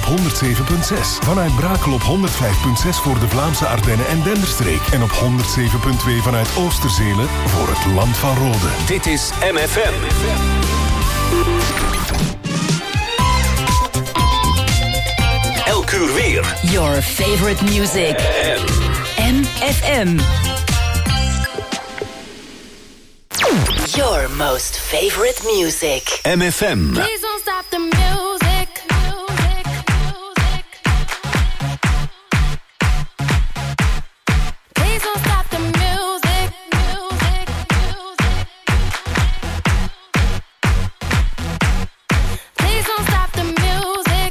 107.6. Vanuit Brakel op 105.6 voor de Vlaamse Ardennen en Denderstreek. En op 107.2 vanuit Oosterzelen voor het Land van Rode. Dit is MFM. Elk uur weer. Your favorite music. MFM. Your most favorite music. MFM. Please don't stop the music. Please don't stop the music. Please don't stop the music.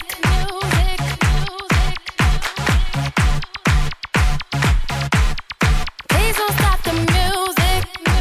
Please don't stop the music.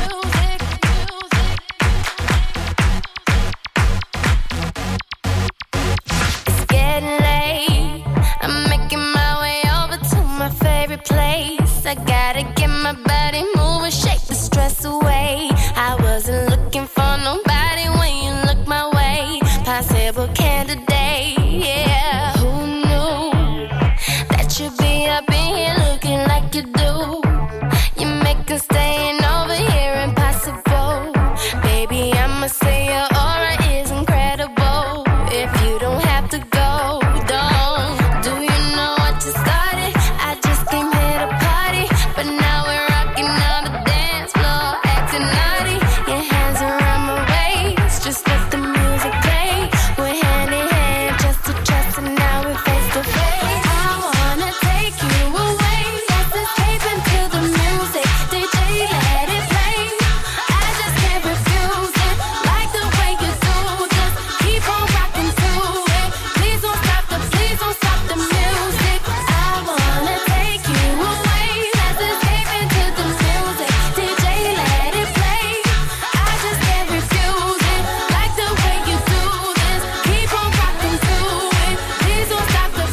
It's getting late. I'm making my way over to my favorite place. I gotta get my body moving, shake the stress away. I wasn't looking for nobody when you look my way. Possible candidate, yeah. Who knew that you'd be up in here looking like you do? You make us staying over here impossible. Baby, I'ma say your aura is incredible. If you don't have to go, don't. Do you know what you started? I just came here to party, but now we're rocking on the dance floor, acting naughty. Your hands around my waist, just let the music play. We're hand in hand, just to trust, and now we're face to face. I wanna take you away, let's escape into the music. DJ, let it play. I just can't refuse it, like the way you do. Just keep on rocking to it. Please don't stop the music. I wanna take you away, let's escape into the music. DJ, let it play. I just can't refuse it, like the way you do this. Keep on rocking to it. Please don't stop the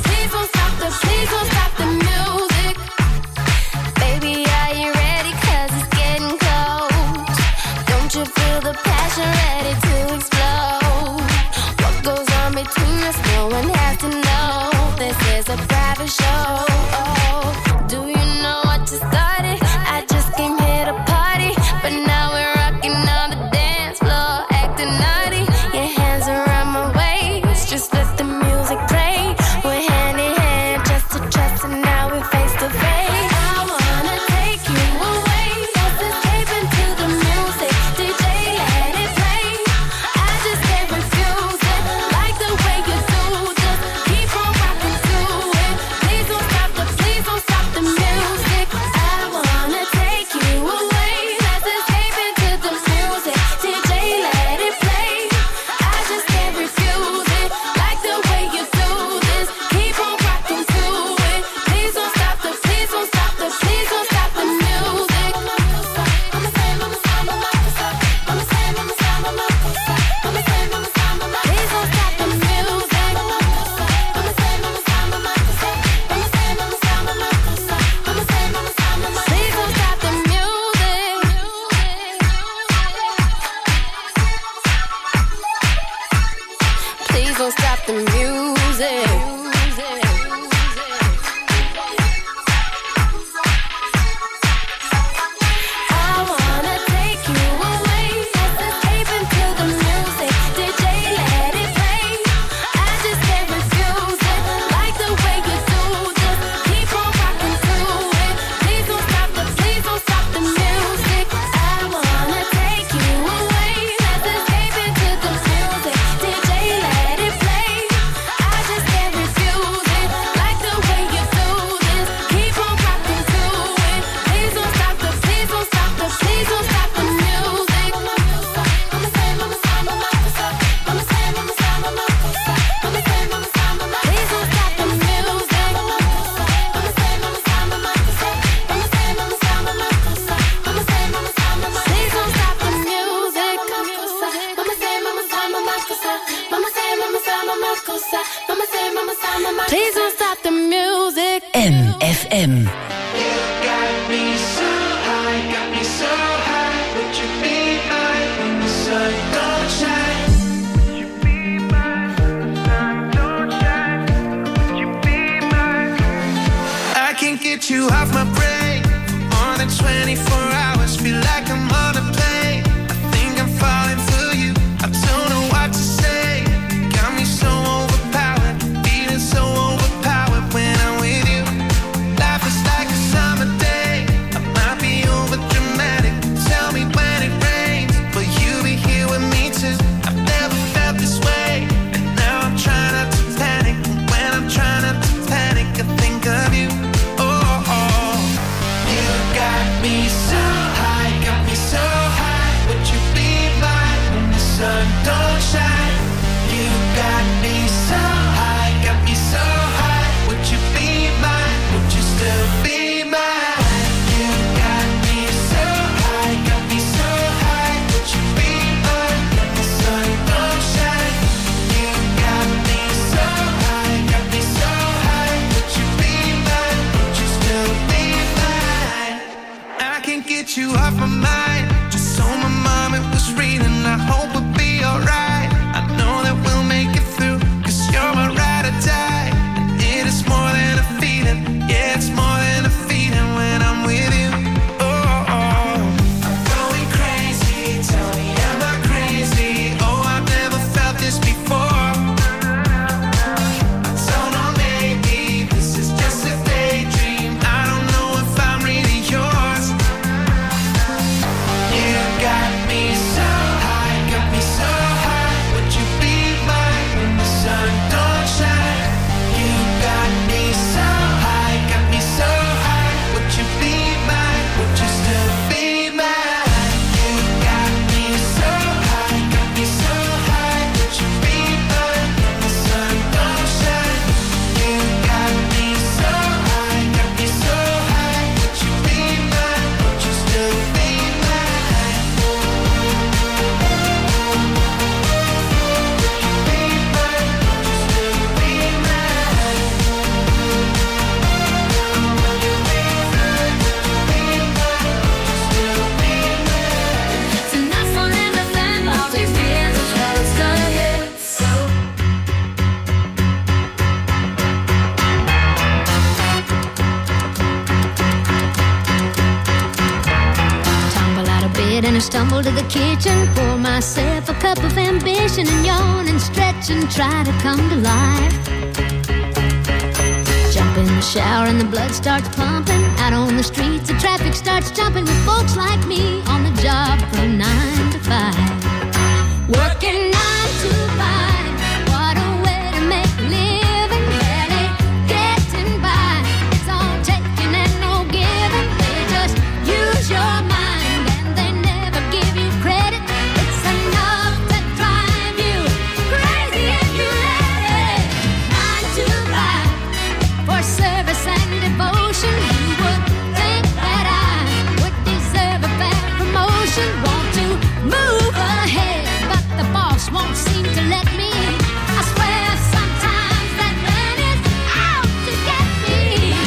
music. Baby, are you ready? 'Cause it's getting cold. Don't you feel the passion ready to explode? What goes on between us, no one has to know. This is a private show. Do you know what you started? I just came here to party, but now we're rocking on the dance floor, acting naughty. Your hands around my waist, just let the music play. We're hand in hand, just to trust, and now we're face to face. I wanna take you away, let's escape into the music. DJ, let it play. I just can't refuse it, like the way you do. Just keep on rocking to it. Please don't stop the music. I wanna take you away, let's escape into the music. DJ, let it play. I just can't refuse it, like the way you do this. Keep on rocking to it. Please don't stop the music. Please don't stop the music. Please don't stop the music. I wanna take you away, let's escape into the music. DJ, let it play. I just can't refuse it, like the way you do. Just keep on rocking to it. Please don't stop the music. I wanna take you away, let's escape into the music. DJ, let it play. I just can't refuse it, like the way you do this. Keep on rocking to it. Please don't stop the music. Please don't stop the music. MFM. Got me so high, would you be mine when the sun don't shine? Would you be mine when the sun don't shine? get you off my brain for more than 24 hours. Feel like I'm on a plane. I think I'm falling for you. I don't know what to say. Got me so overpowered, feeling so overpowered when I'm with you. Life is like a summer day. I might be over dramatic. Tell me when it rains, will you be here with me too? I've never felt this way, and now I'm trying not to panic. And when I'm trying not to panic, I think of you. Oh, oh. You got me so high, got me so high. Would you be mine when the sun don't shine? You got me so high, got me so high. Would you be mine? Would you still be mine? You got me so high, got me so high. Would you be mine when the sun don't shine? You got me so high, got me so high. Would you be mine? Would you still be mine? I can't get you off my mind. Just so my mom it was reading. I hope we'll be alright. I know that we'll make it through, 'cause you're my ride or die. And it is more than a feeling. Yeah, it's more than a feeling when I'm with you. Oh, oh. I'm going crazy. Tell me, am I crazy? Oh, I've never felt this before. I don't know, maybe this is just a daydream. I don't know if I'm really yours. You got me so high, got me so high. Would you be mine when the sun don't shine? You got me so high, got me so high. Would you be mine? Would you still be mine? You got me so high, got me so high. Would you be mine when the sun don't shine? You got me so high, got me so high. Would you be mine? Would you still be mine? Tonight's on MFM, all these years as well as the hits. Tumble out of bed and I stumble to the kitchen. Pour myself a cup of ambition and yawn and stretch and try to come to life. Jump in the shower and the blood starts pumping. Out on the streets, the traffic starts jumping with folks like me on the job from 9 to 5. Working 9 to 5. What a way to make a living. Barely getting by. It's all taking and no giving. They just use your mind and they never give you credit. It's enough to drive you crazy if you let it. 9 to 5 for service and devotion. You would think that I would deserve a fair promotion. Want to move ahead, but the boss won't seem to let me. I swear sometimes that man is out to get me.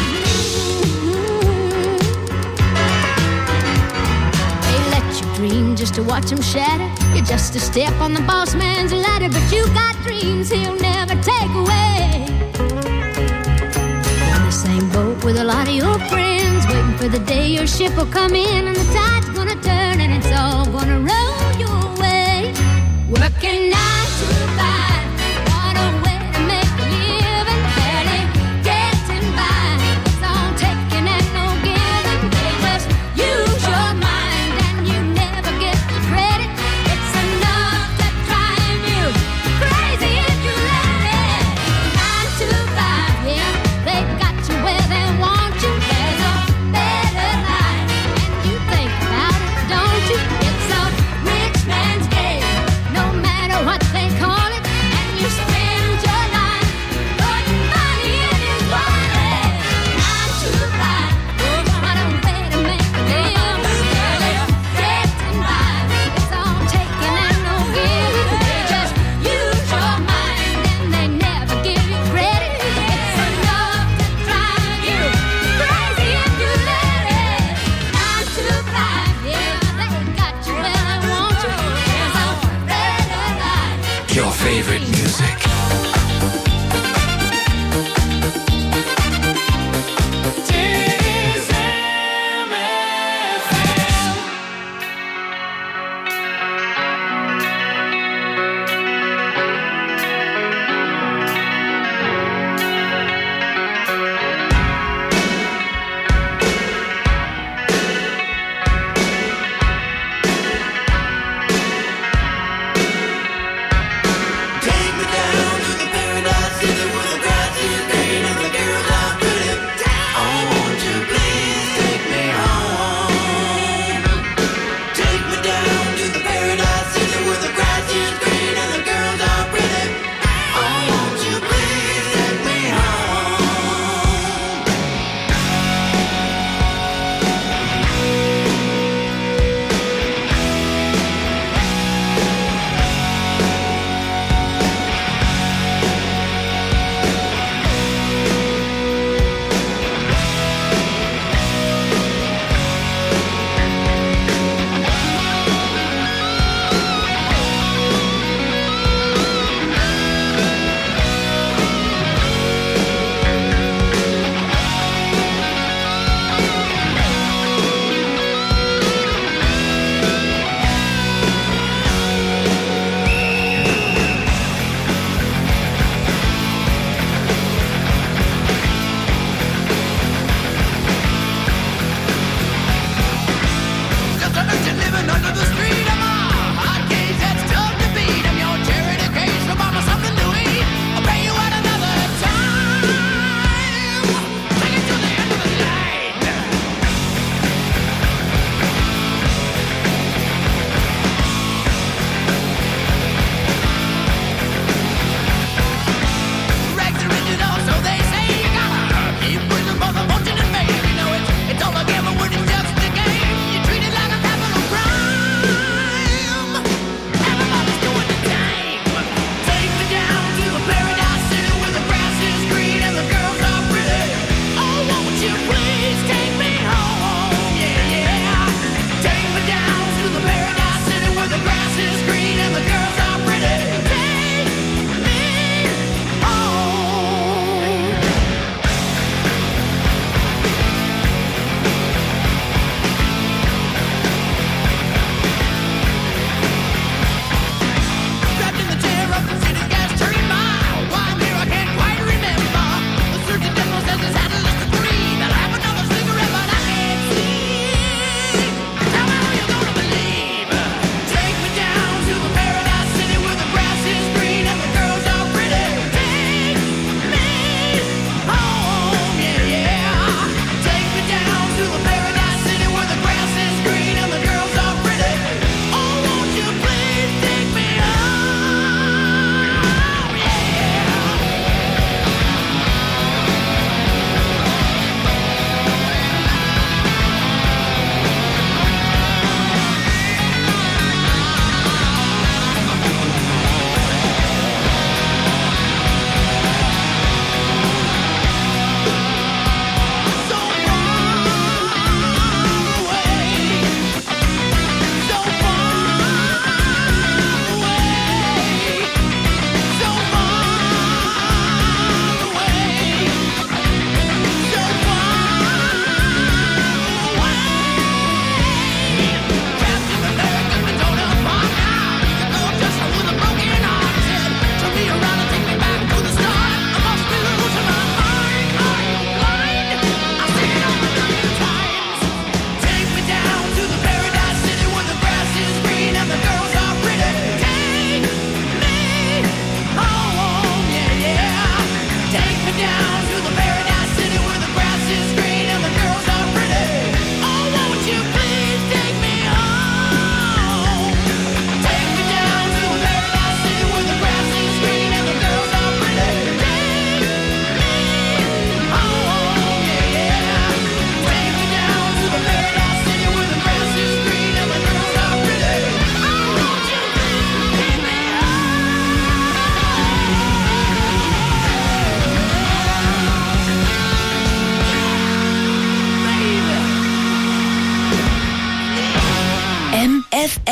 They let you dream just to watch him shatter. You're just a step on the boss man's ladder, but you got dreams he'll never take away. In the same boat with a lot of your friends, waiting for the day your ship will come in and the tide's gonna turn and it's all gonna roll your way. Working 9 to 5, what a way to make a living. Barely getting by, it's all taking and no giving. They just use your mind and you never get the credit. It's enough to drive you crazy if you let it. 9 to 5, yeah, they've got you where they want you. There's a better life, and you think about it, don't you? It's a rich man's game, no matter what they call it.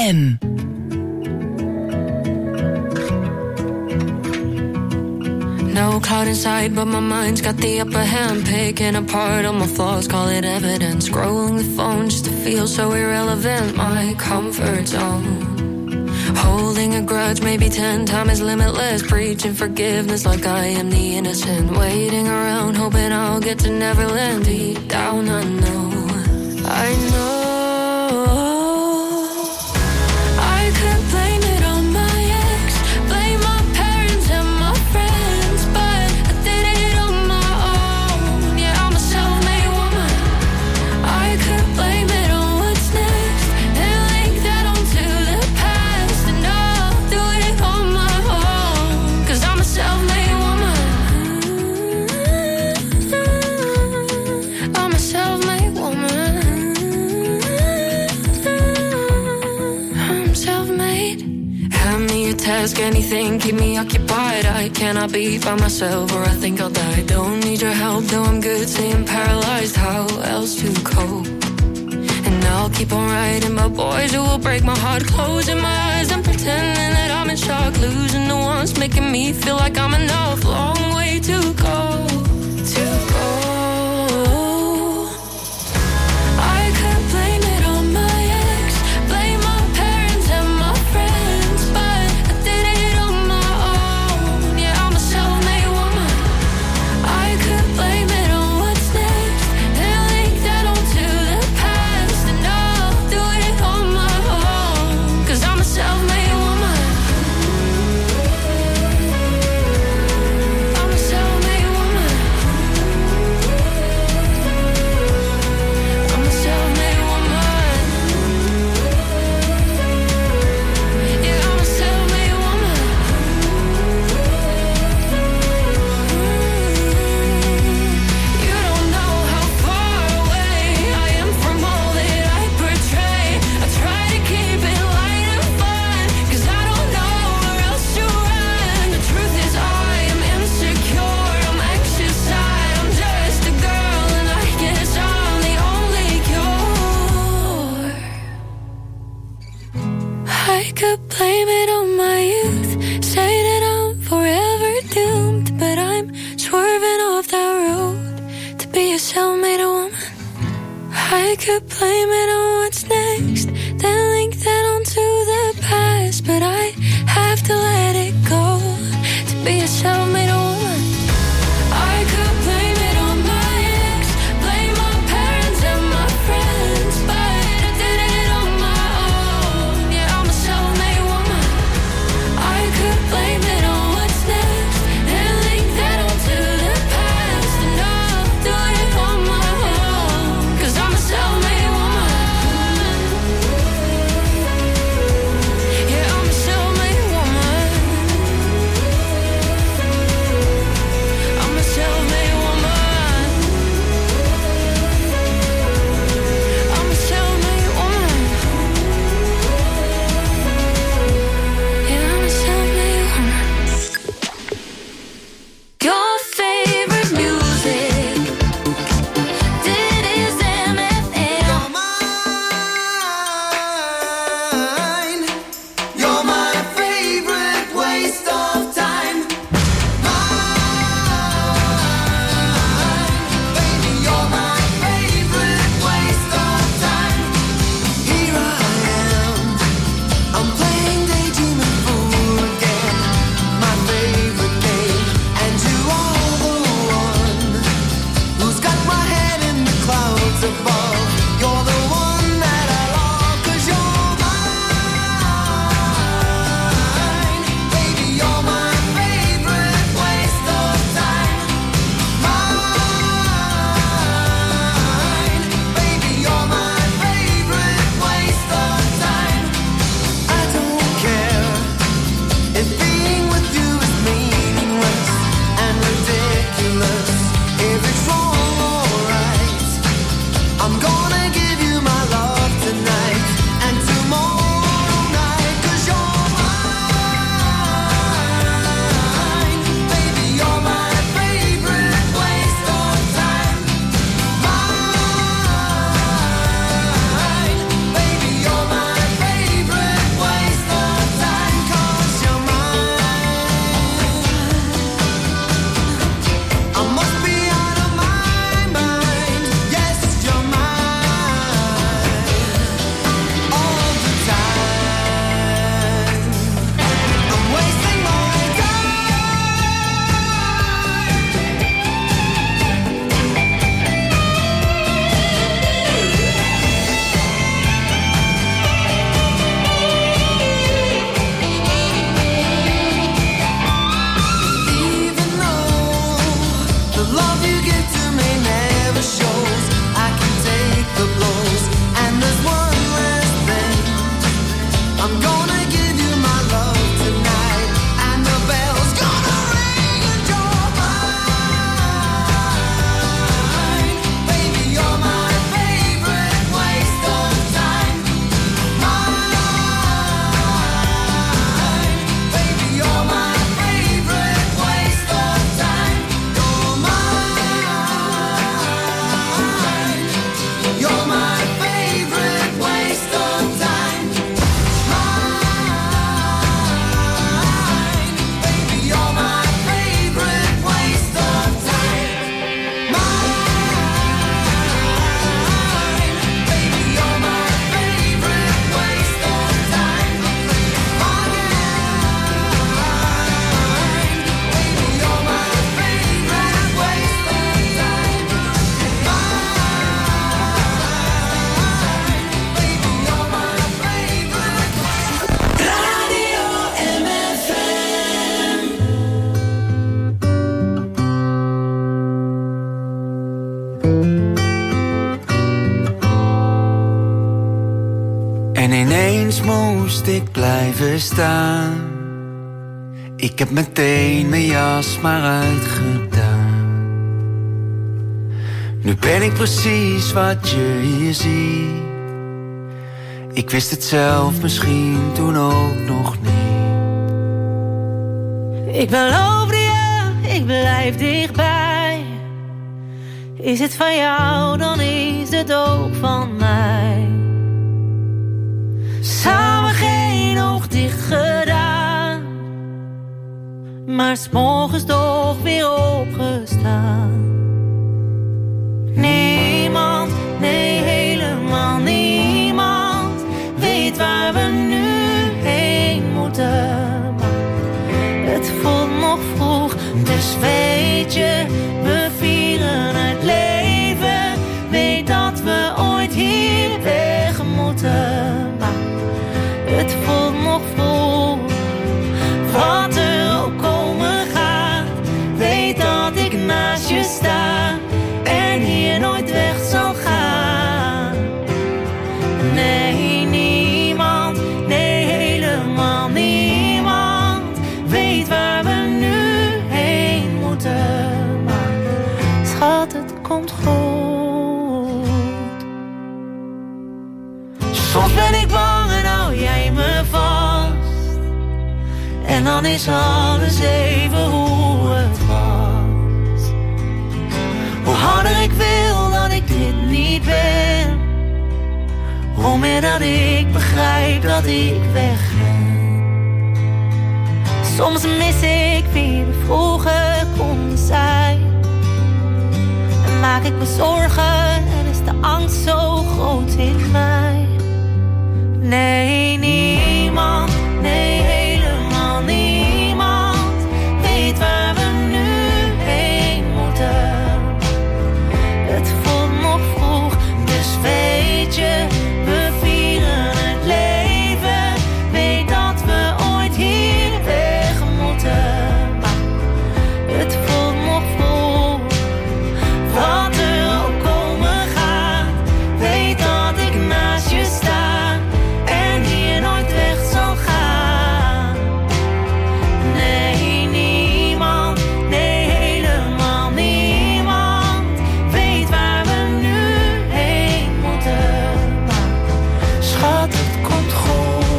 FM. No cloud inside, but my mind's got the upper hand. Picking apart all my flaws, call it evidence. Scrolling the phone just to feel so irrelevant. My comfort zone. Holding a grudge, maybe 10 times limitless. Preaching forgiveness like I am the innocent. Waiting around, hoping I'll get to Neverland. Deep down, I know. I could blame it on my ex, blame my parents and my friends, but I did it on my own. Yeah, I'm a self-made woman. I could blame it on what's next and link that onto the past, and I'll do it on my own, 'cause I'm a self-made woman. I'm a self-made woman. Task anything, keep me occupied. I cannot be by myself or I think I'll die. Don't need your help, though I'm good, staying paralyzed. How else to cope? And I'll keep on writing about boys who will break my heart. Closing my eyes and pretending that I'm in shock. Losing the ones making me feel like I'm enough. Long way to go, to go. I could blame it on my ex, blame my parents and my friends, but I did it on my own. Yeah, I'm a self-made woman. I could blame it on what's next and link that onto the past, and I'll do it on my own, 'cause I'm a self-made woman. I'm a self-made woman. I'm a self-made woman. Yeah, I'm a self-made woman. You don't know how far away I am from all that I portray. I try to keep it light and fun, 'cause I don't know where else to run. The truth is I am insecure, I'm anxious, I'm just a girl, and I guess I'm the only cure. I could blame it on my youth, say that I'm forever doomed, but I'm swerving off that road to be a self-made woman. I could blame it on what's next, then link that onto the past, but I have to let it go to be a self-made woman. I could blame it on my ex, blame my parents and my friends, but I did it on my own. Yeah, I'm a self-made woman. I could blame it on what's next and link that onto the past, and I'll do it on my own, 'cause I'm a self-made woman. Yeah, I'm a self-made woman. The love you give to me never shows. I can take the blows, and there's one last thing. I'm gonna give you my love tonight, and the bell's gonna ring and you're mine. Baby, you're my favorite waste of time. Mine. Baby, you're my favorite waste of time. You're mine. You're my favorite waste of time. Mine. Baby, you're my favorite waste of time. Mine. Baby, you're my favorite waste of time. Mine. Baby, you're my favorite waste of time. Baby, you're my favorite. Radio MFM. En ineens moest ik blijven staan. Ik heb meteen mijn jas maar uitgedaan. Nu ben ik precies wat je hier ziet. Ik wist het zelf misschien toen ook nog niet. Ik beloof je, ik blijf dichtbij. Is het van jou, dan is het ook van mij. Samen geen oog dicht gedaan, maar 's morgens toch weer opgestaan. Niemand, nee helemaal niemand, weet waar we nu heen moeten. Maar het voelt nog vroeg, dus weet je, we vieren het leven. Weet dat we ooit hier weg moeten. Maar het voelt nog vroeg, wat er ook komen gaat. Weet dat ik naast je sta en hier nooit weg zal gaan. Nee, niemand, nee helemaal niemand, weet waar we nu heen moeten. Maar schat, het komt goed. Soms ben ik bang en hou jij me vast. En dan is alles even hoe het was. Hoe harder ik wil dat ik dit niet ben, hoe meer dat ik begrijp dat ik wegren. Soms mis ik wie we vroeger konden zijn. En maak ik me zorgen en is de angst zo groot in mij. Nee, niemand, nee helemaal niemand, weet waar we nu heen moeten. Het voelt nog vroeg, dus weet je, we vieren het leven. Weet dat we ooit hier weg moeten. Maar het voelt nog vroeg, wat er ook komen gaat. Weet dat ik naast je sta en hier nooit weg zal gaan. Nee, niemand, nee helemaal niemand, weet waar we nu heen moeten. Maar schat, het komt goed.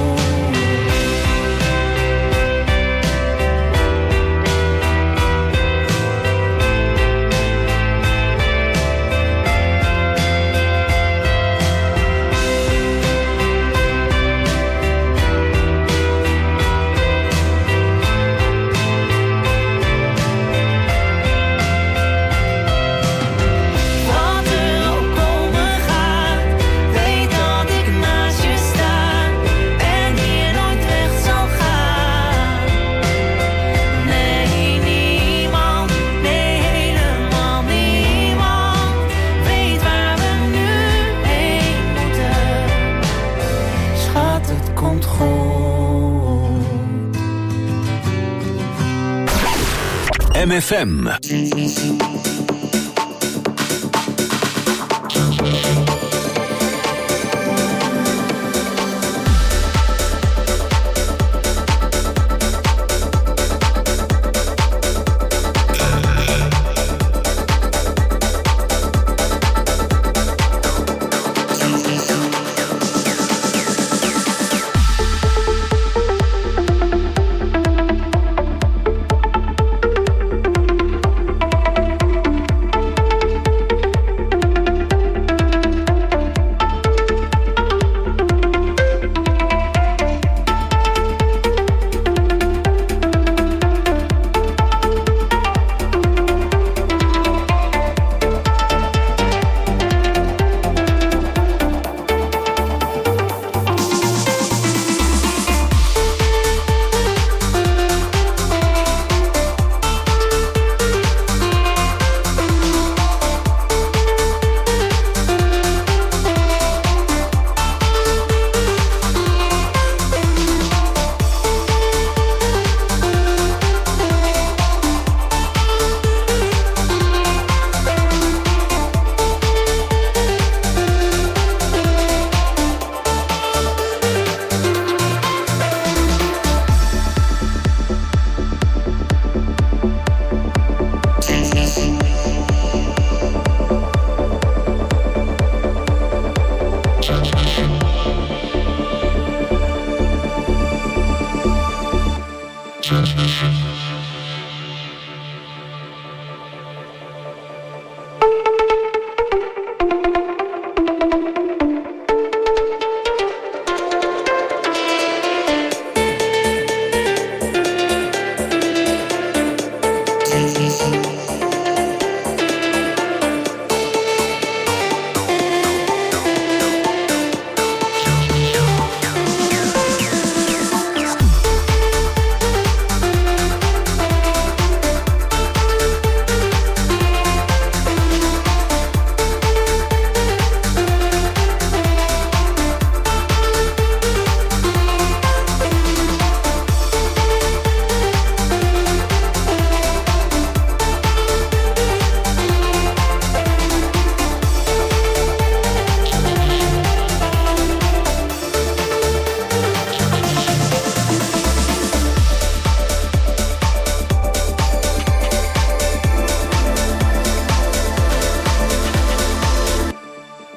Wat er ook komen gaat, weet dat ik naast je sta en hier nooit weg zal gaan. Nee, niemand, nee helemaal niemand, weet waar we nu heen moeten. Schat, het komt goed. MFM.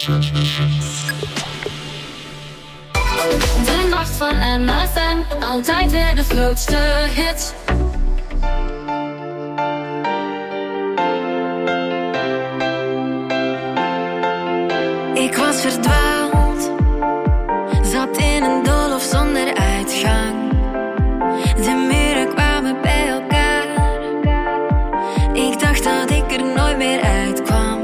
De nacht van MFM, altijd weer de grootste hits. Ik was verdwaald, zat in een doolhof zonder uitgang. De muren kwamen bij elkaar. Ik dacht dat ik er nooit meer uitkwam.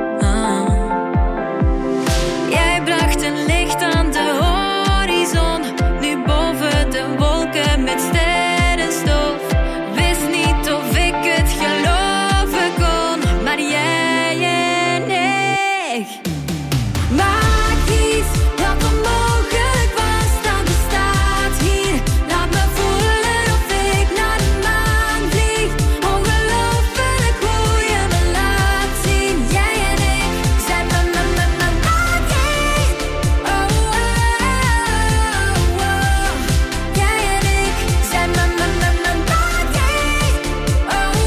Jij bracht een licht aan de horizon, nu boven de wolken met sterrenstof. Wist niet of ik het geloven kon, maar jij en ik. Magisch, dat onmogelijk was, dat bestaat hier. Laat me voelen of ik naar de maan vlieg. Ongelooflijk hoe je me laat zien. Jij en ik zijn magie. Oh, oh, oh, oh. Jij en ik zijn magie. Oh, oh,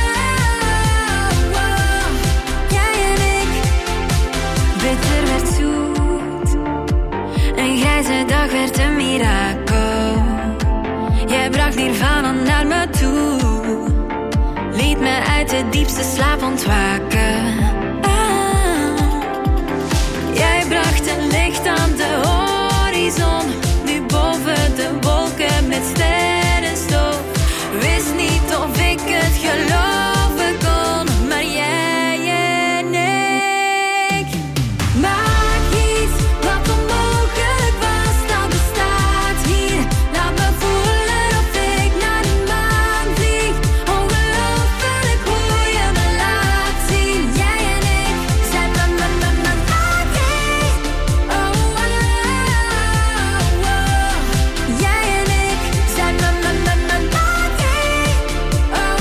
oh. Jij en ik. Bitter werd zoet en grijze dag werd een mirakel. Jij bracht Nirvana naar me toe, liet me uit de diepste slaap ontwaken. Jij bracht een licht aan de horizon, nu boven de wolken met sterrenstof. Wist niet of ik het geloven kon, maar jij en ik. Magisch, wat onmogelijk was, dat bestaat hier. Laat me voelen of ik naar de maan vlieg. Ongelooflijk hoe je me laat zien. Jij en ik zijn magie. Oh, oh, oh. Jij en ik zijn magie. Oh, oh,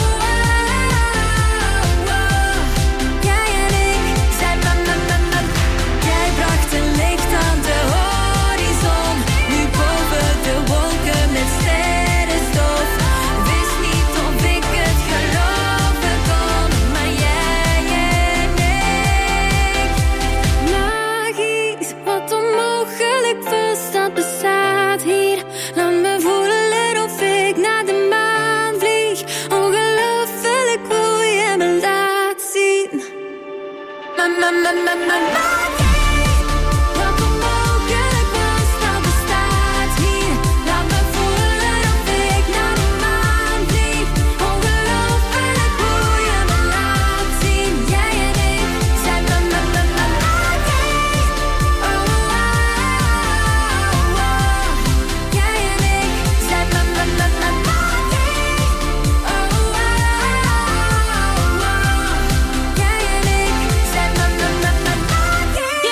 oh. Jij en ik zijn magie. Jij bracht een licht aan de horizon, nu boven de wolken met sterrenstof. Wist niet of ik het geloven kon, maar jij en ik. Magisch, wat onmogelijk was, dat bestaat hier. Laat me voelen of ik naar de maan vlieg. Ongelooflijk hoe je me laat zien. Magie. Wat onmogelijk was, dat bestaat hier. Laat me voelen of ik naar de maan vlieg. Ongelooflijk hoe je me laat zien. Jij en ik zijn magie. Oh, oh, oh. Jij en ik zijn magie. Oh, oh, oh. Jij en ik zijn magie.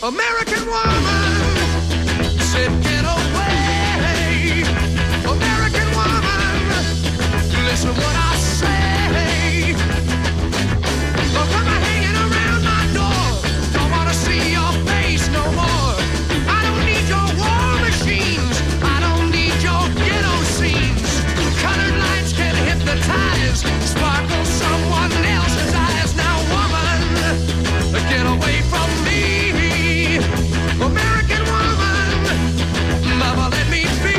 American woman said get away. American woman, listen what I say. Don't come hanging around my door. Don't wanna see your face no more. I don't need your war machines. I don't need your ghetto scenes. Colored lights can hypnotize, sparkle someone else's eyes. Now woman, get away from me. American woman, mama let me be.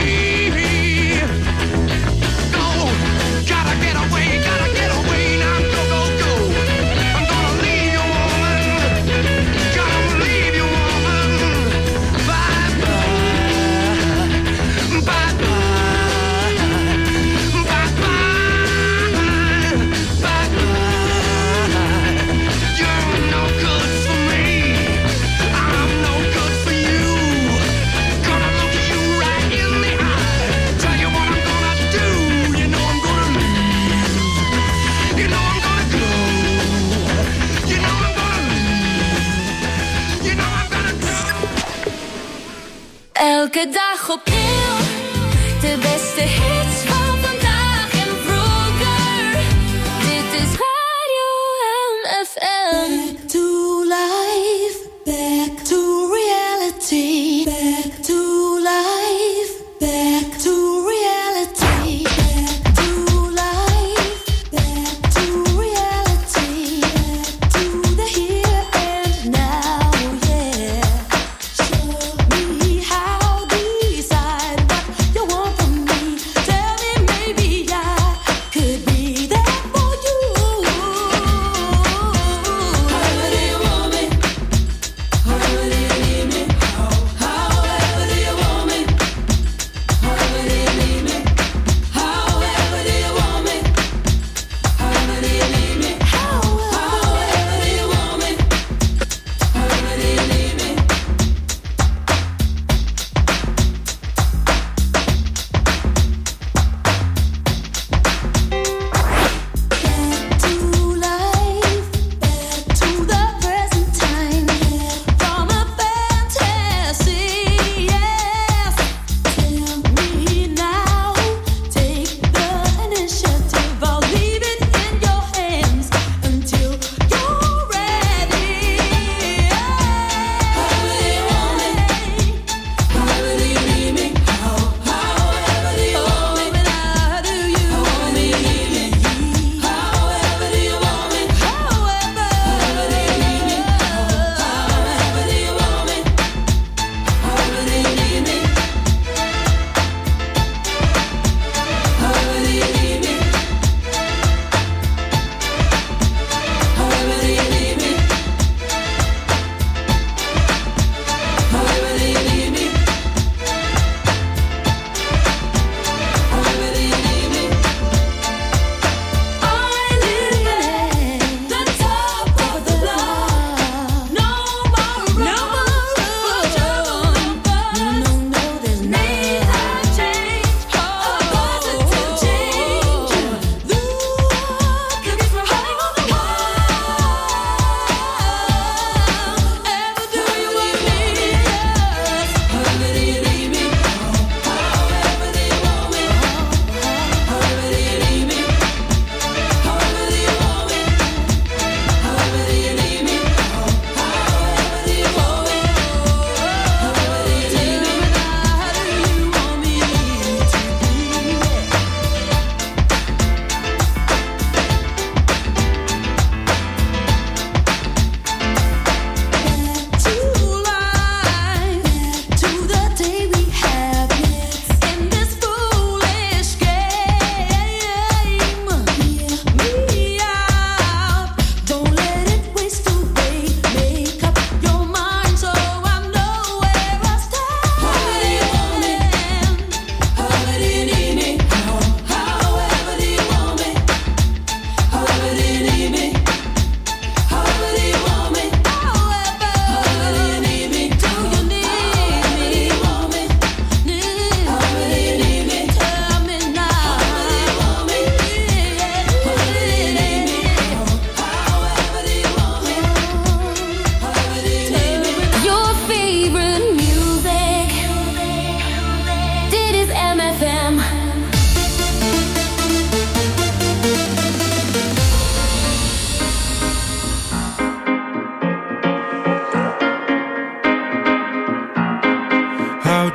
Go, gotta get away now, go, go, go. I'm gonna leave you, woman, gonna leave you, woman. Bye, bye, bye, bye, bye, bye, bye, bye. You're no good for me. I'm no good for you. Gonna look you right in the eye. Tell you what I'm gonna do. You know I'm gonna leave. You know I'm gonna go. You know I'm gonna leave. You know I'm gonna go. Elke dag opnieuw, de beste hits van vandaag en vroeger. Dit is Radio MFM. Back to life, back to reality, back to life, back to reality, back to life, back to reality, back to the here and now, yeah. Show me how, decide what you want from me. Tell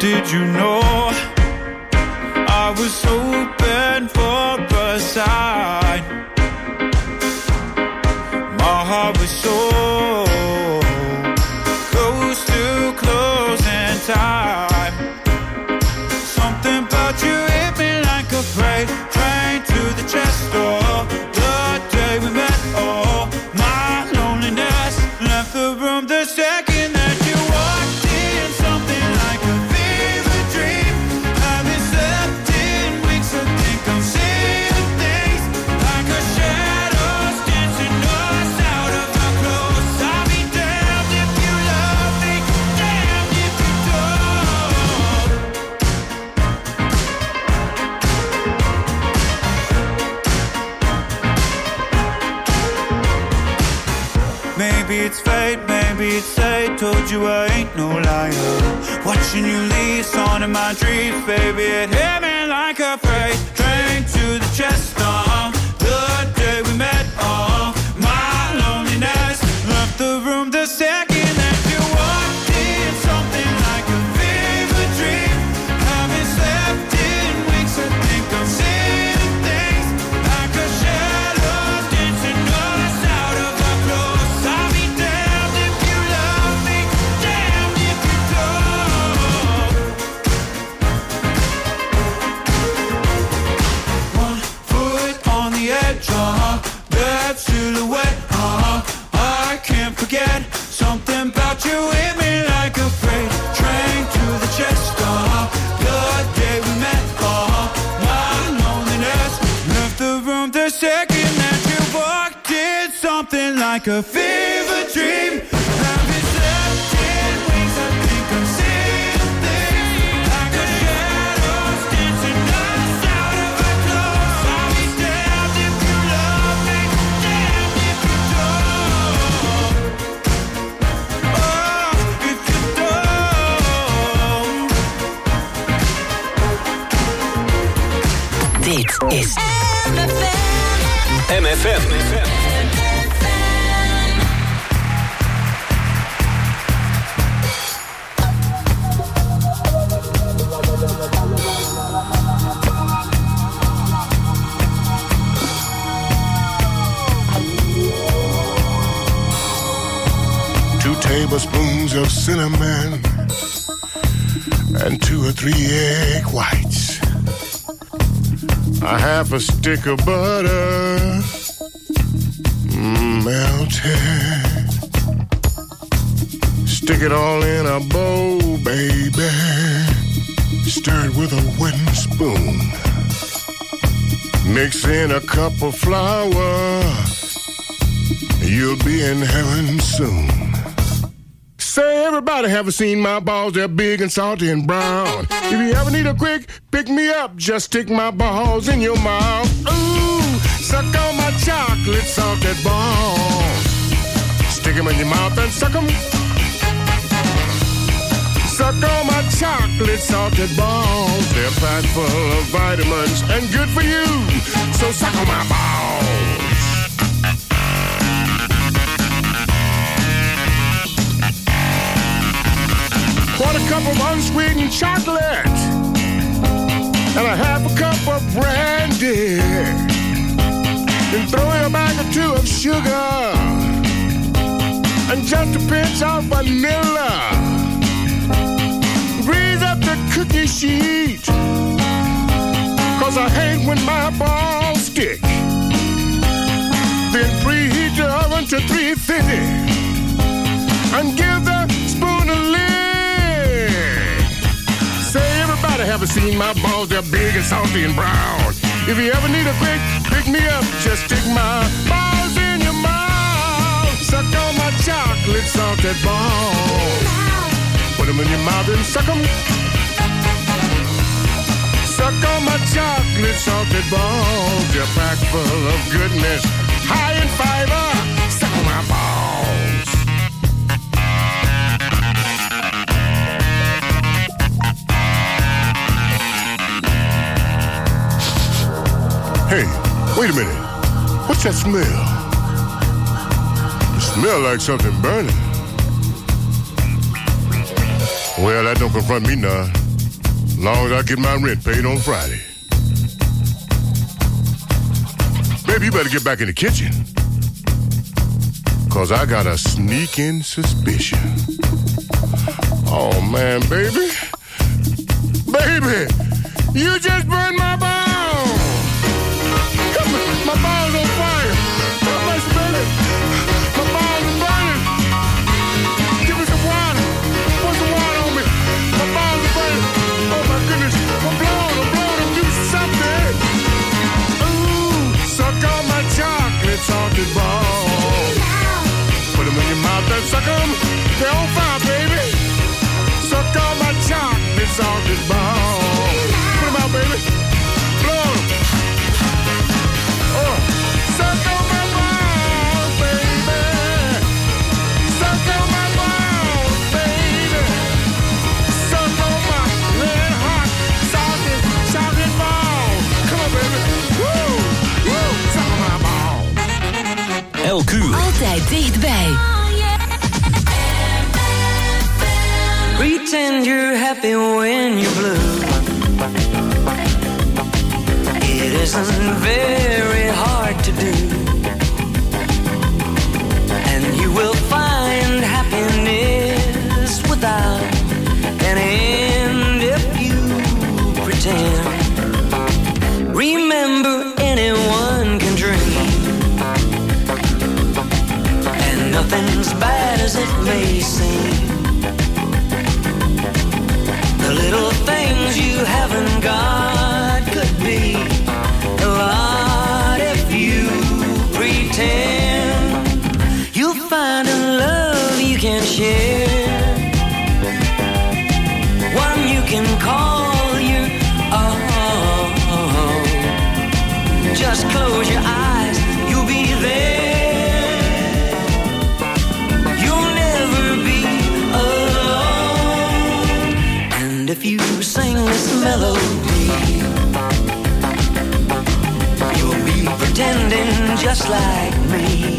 did you know I was hoping for a sign? My heart was so close to closing time. Something about you hit me like a freight train to the chest door. The day we met, oh, my loneliness left the room the second that you walked in. Something like a fever dream. Haven't slept in weeks, I think I'm seeing things like a shadows dancing us out of our clothes. I'll be damned if you love me, damned if you don't. Maybe it's fate, maybe it's fate. Told you I ain't no liar. Watching you leave, on in my dreams, baby, it hit me like a freight train to the chest. The day we met, my loneliness left the room the second that you walked in. Something like a fever dream. Haven't slept in weeks, I think I'm seeing things like a shadow dancing us out of our clothes. I'll be damned if you love me, damned if you don't. One foot on the edge, that silhouette, I can't forget. Something about you hit me like a freight train to the chest. The day we met, my loneliness left the room the second that you walked in. Something like a fever dream. Haven't slept in weeks, I think I'm seeing things like a shadows dancing us out of our clothes. I'll be damned if you love me, damned if you don't. Oh, if you don't. Dit is MFM. Two tablespoons of cinnamon and 2 or 3 egg whites. A half a stick of butter, melted. Stick it all in a bowl, baby. Stir it with a wooden spoon. Mix in a cup of flour. You'll be in heaven soon. Say, everybody, have seen my balls? They're big and salty and brown. If you ever need a quick pick-me-up, just stick my balls in your mouth. Ooh, suck on my chocolate salted balls. Stick them in your mouth and suck them. Suck on my chocolate salted balls. They're packed full of vitamins and good for you. So suck on my balls. Quarter cup of unsweetened chocolate and a half a cup of brandy. Then throw in a bag or 2 of sugar and just a pinch of vanilla. Grease up the cookie sheet, 'cause I hate when my balls stick. Then preheat your oven to 350 and give the spoon a lick. Say, everybody, have seen my balls? They're big and salty and brown. If you ever need a quick pick-me-up, just stick my balls in your mouth. Suck on my chocolate salted balls. Put them in your mouth and suck them. Suck on my chocolate salted balls. They're packed full of goodness, high in fiber. Suck on my balls. Hey, wait a minute. What's that smell? It smells like something burning. Well, that don't confront me now. Long as I get my rent paid on Friday. Baby, you better get back in the kitchen. Cause I got a sneaking suspicion. Oh, man, baby. Baby, you just burned my balls. Come on, my balls on fire. Come on, baby. My balls are burning. Give me some water. Put some water on me. My balls are burning. Oh, my goodness. I'm blowing. Do something. Ooh, suck on my chocolate salted balls. Put them in your mouth and suck them. They're on fire, baby. Suck on my chocolate salted balls. Put them out, baby. Blow them. Oh, suck on my balls, baby. Suck on my balls, baby. Suck on my red hot salted chocolate balls. Come on, baby. Woo, woo. Suck on my balls. Elk uur. Altijd dichtbij. Pretend you're happy when you're blue. It isn't very hard to do. And you will find happiness without an end if you pretend. Remember, anyone can dream. And nothing's bad as it may seem. The little things you haven't got could be a lot if you pretend. You'll find a love you can share, one you can call your own. Just close your eyes, you'll be there. You'll never be alone. And if you sing this melody, you'll be pretending just like me.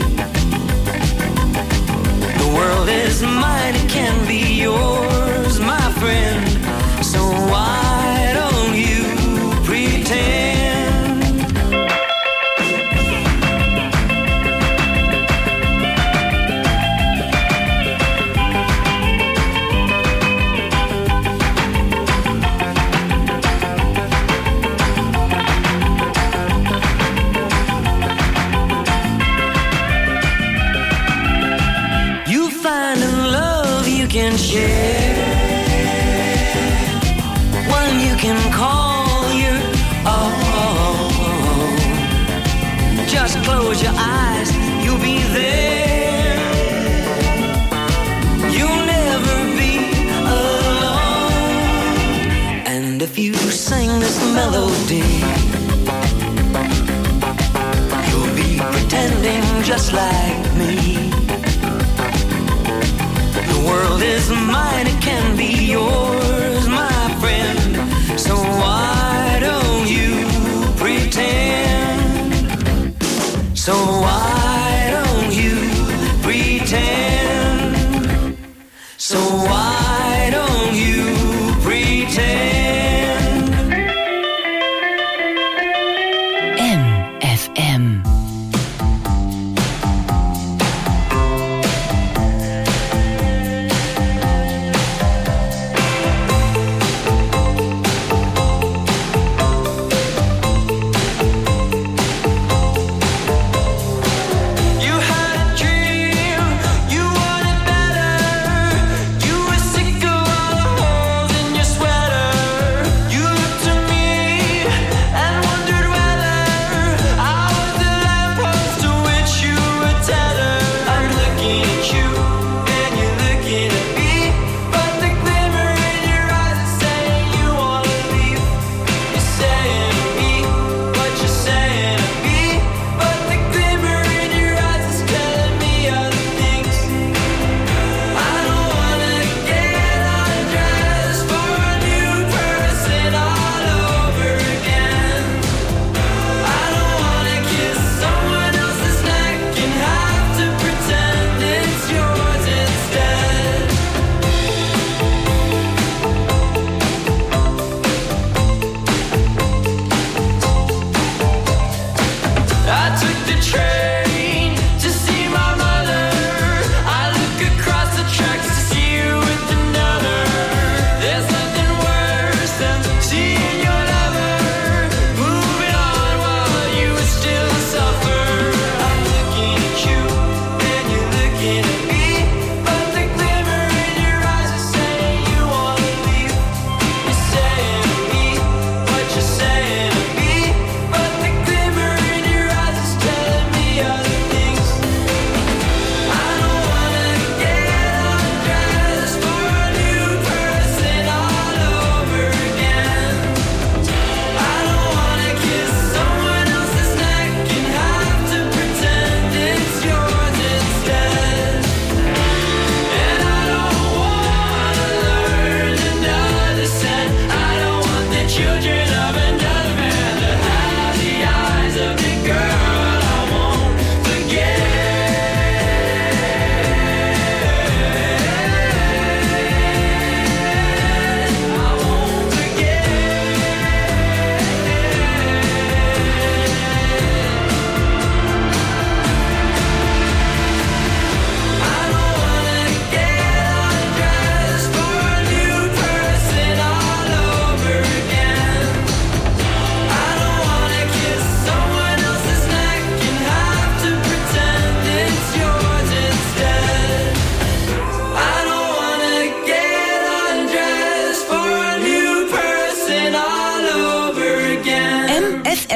The world is mine, it can be yours, my friend. So why don't you pretend? Can share, one you can call your own. Just close your eyes, you'll be there. You'll never be alone. And if you sing this melody, you'll be pretending just like me. The world is mine, it can be yours, my friend. So why don't you pretend? So why don't you pretend? So why don't you pretend? MFM.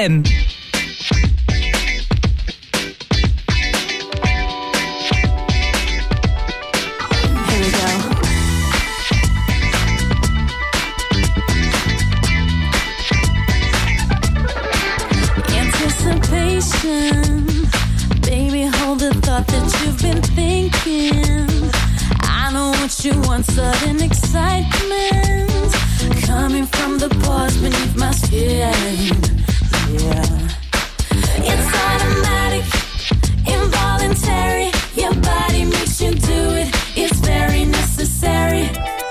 ZFM. Baby, hold the thought that you've been thinking. I know what you want, sudden excitement coming from the pause beneath my skin. Yeah, it's automatic, involuntary. Your body makes you do it. It's very necessary.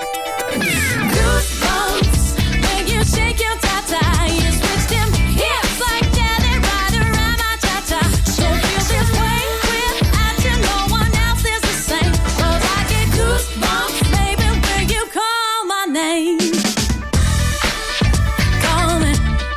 Goosebumps when you shake your ta-ta. You switch them hips like that and ride around my cha-cha. So feel this way without you. No one else is the same. 'Cause I get goosebumps, baby, when you call my name. Call me.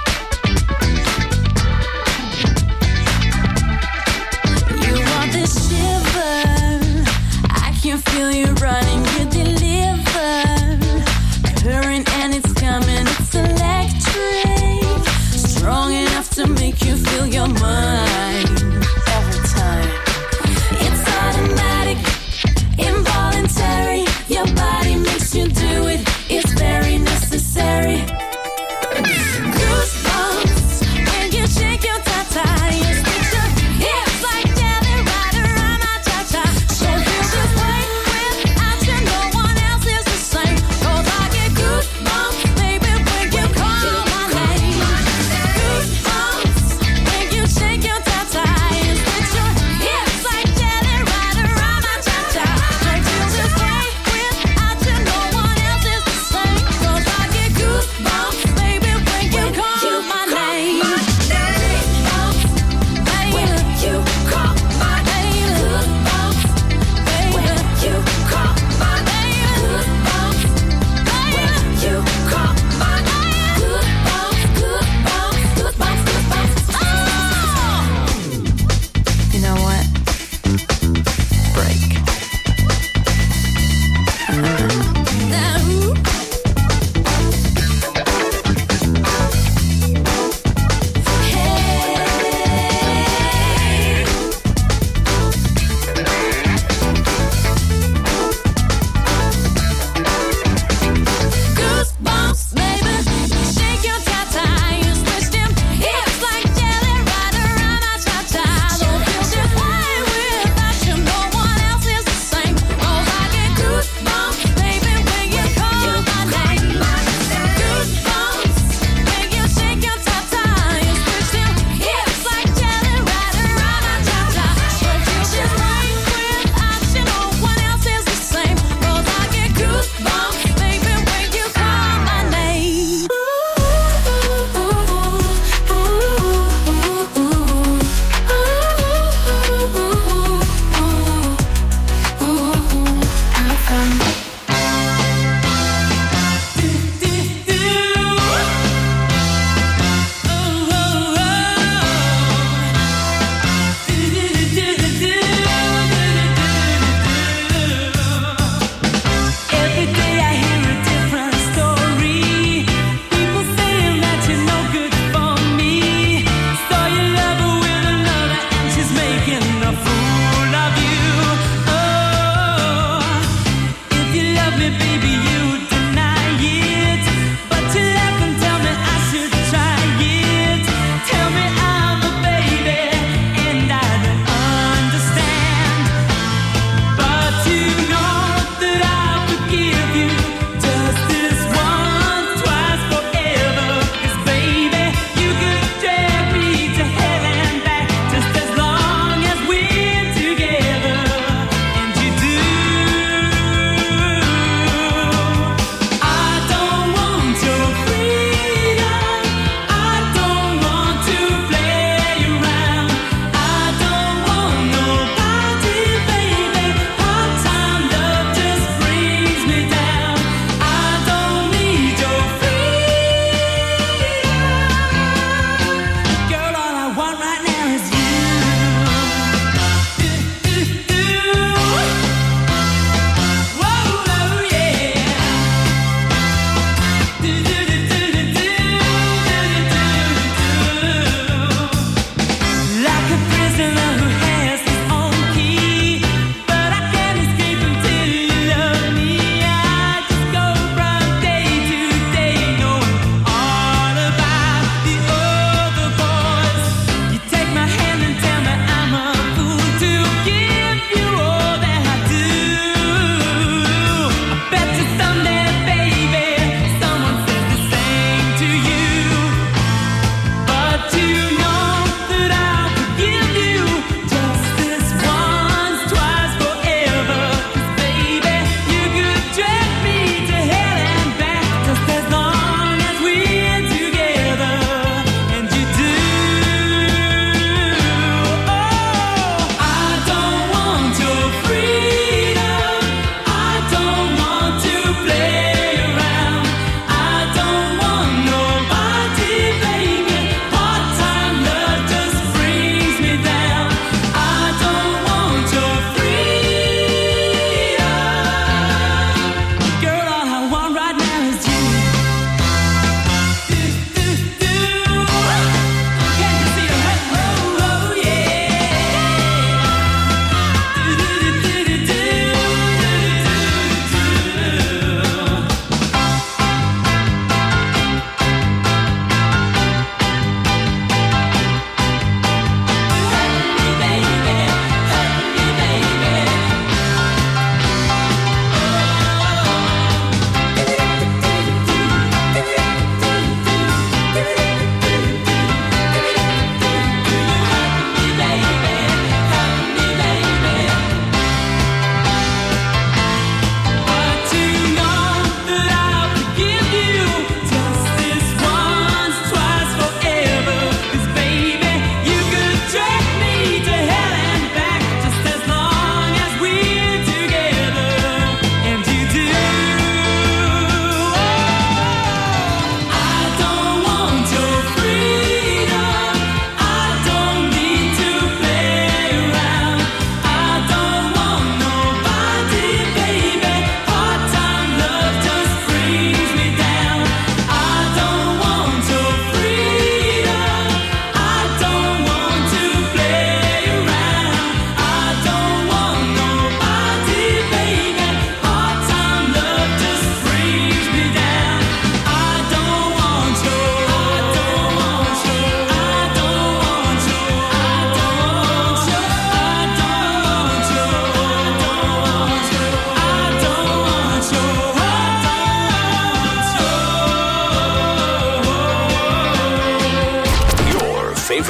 You want this shiver. I can feel you running, you deliver. Current and it's coming, it's electric. Strong enough to make you feel your mind every time. It's automatic, involuntary. Your body makes you do it. It's very necessary. Goosebumps when you shake your ta-ta. You switch your hips like that and ride around my cha-cha. So feel this way without you. No one else is the same. 'Cause I get goosebumps, baby, when you call my name. Goosebumps when you shake your ta-ta.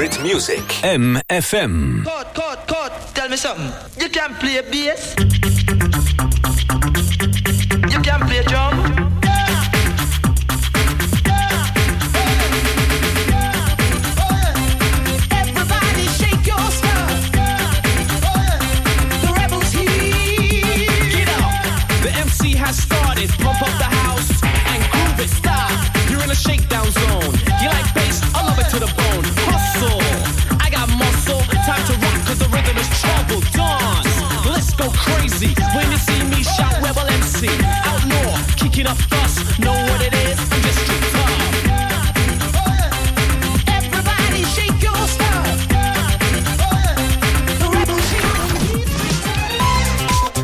favorite music. MFM. Cut. Tell me something. You can play bass. You can play drum. Everybody shake your stuff. The rebels here. Get up. The MC has started. Pump up the house and groove it. Stop. You're in a shakedown zone. You like bass? I love it to the bone. Hustle. I got muscle. Time to rock 'cause the rhythm is trouble. Dance. Let's go crazy. When you see me shout rebel MC. Out north, kicking up dust. Know what it